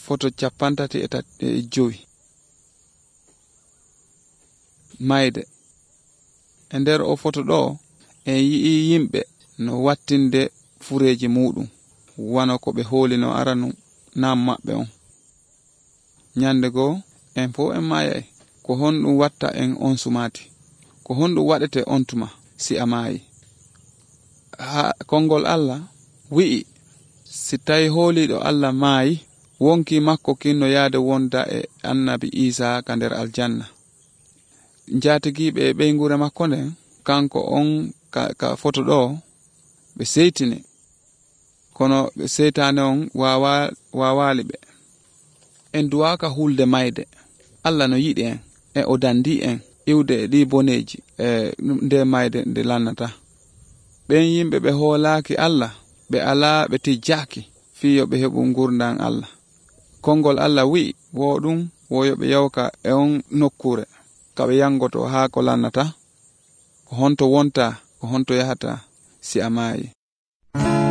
foto 35 mayde. E nder o foto ɗo en yi'i yimɓe no wattinde fureji muɗum wana ko ɓe hooli no aranu nam maɓɓe on. Nyande go en fo en mayay ko honɗum watta en on sumati, ko honɗum waɗete on tuma si a maayi. Kongol Allah wi'i si tawi hooliɗo Allah maayi wonki makko kinno yaade wonda e annabi Isa ka nder aljanna. Njatigiɓe e ɓeygure makko nden kanko on ka foto ɗo ɓe seytini kono ɓe seytane on wawali ɓe. En duwaka hulde mayde. Allah no yiɗi en e o dandi en iwde e ɗi boneji e nde mayde nde lannata. Ɓen yimɓe ɓe hoolaki Allah ɓe ala ɓe tijjaki fiyo ɓe heɓu gurdan Allah. Kongol Allah wi'i wo ɗum woyo ɓe yawka e on nokkure ka ɓe yangoto haa ko lannata ko honto wonta ko honto yahata si a maayi.